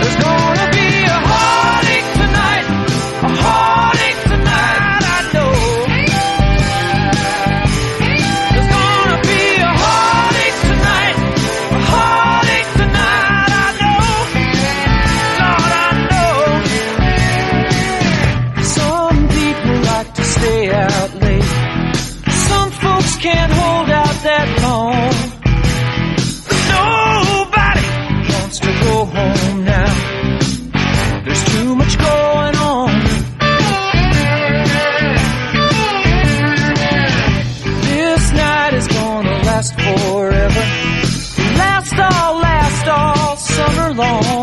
There's gonna be a heartache tonight, a heartache tonight, I know. There's gonna be a heartache tonight, a heartache tonight, I know. Lord, I know. Some people like to stay out late. Some folks can't hold out that long. But nobody wants to go home now. There's too much going on. This night is gonna last forever. Last all summer long.